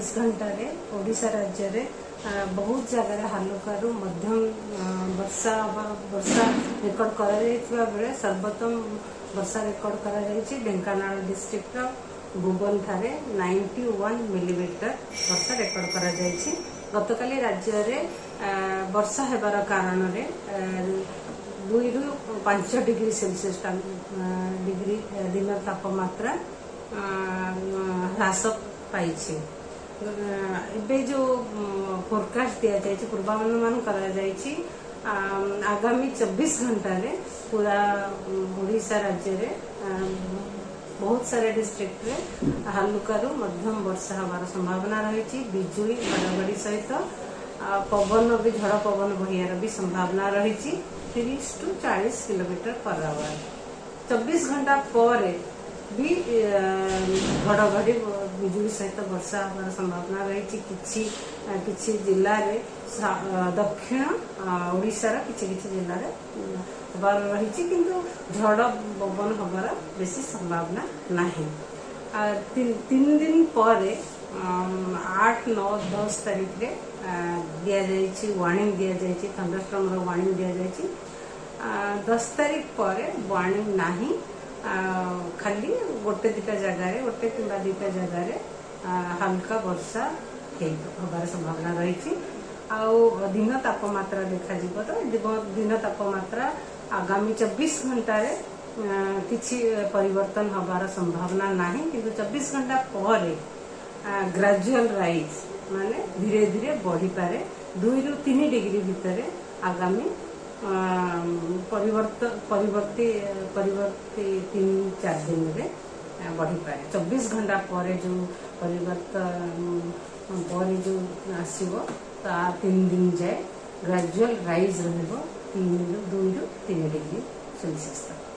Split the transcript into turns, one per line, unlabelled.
घंटे ओडिशा राज्य रे बहुत जगह हालुकारु मध्यम वर्षा रेकर्ड कर सर्वोत्तम वर्षा रेकर्ड कर ढेंकानाल डिस्ट्रिक्ट भुवन ठारे 91 मिलीमीटर वर्षा रेकर्ड कर गतकाली राज्य रे वर्षा हेबार कारण रे 2 ରୁ 5 डिग्री सेल्सियस डिग्री दिन तापमात्रा ह्रास पाई एबे जो फोरकास्ट दिया जाए पूर्वानुमान करा जाए आगामी 24 घंटा रे पूरा ओडिशा राज्य रे बहुत सारे डिस्ट्रिक्ट रे हालुकारु मध्यम वर्षा हमार संभावना रही बिजुली घड़घड़ी सहित पवन भी झड़ पवन बहियार भी संभावना रही 30 to 40 किलोमीटर पर आवर 24 घंटा पर भी घड़घड़ी बिजुली सहित वर्षा हमार संभावना रही किछि जिल्ला रे दक्षिण ओडिशा किछि जिल्ला रे हबार रही किंतु झड़ पवन हबार बेसी संभावना नहीं 3 दिन पर 8, 9, 10 तारीख रे दिया जाइए वार्निंग दिया जाइए थंडरस्टॉर्म रो वार्निंग दिया जाइए 10 तारीख पर वार्निंग नहीं खाली गोटे दिटा जगह गोटे किंबा दुटा जगह हल्का वर्षा हबार संभावना रही दिन तापमात्रा देखा तो दिन तापमात्रा आगामी 24 घंटा रे किछि परिवर्तन हबार संभावना नहीं किंतु 24 घंटा पर ग्रेजुअल राइज माने धीरे धीरे बढ़ी पारे 2 ରୁ 3 डिग्री भितर आगामी परिवर्ती 3-4 दिन रे बढ़ी पारे 24 घंटा पर जो परिवर्तन पर जो आसीबो ता 3 दिन जाए ग्रेजुअल राइज रहबो 2 ରୁ 3 डिग्री सेल्सियस तक।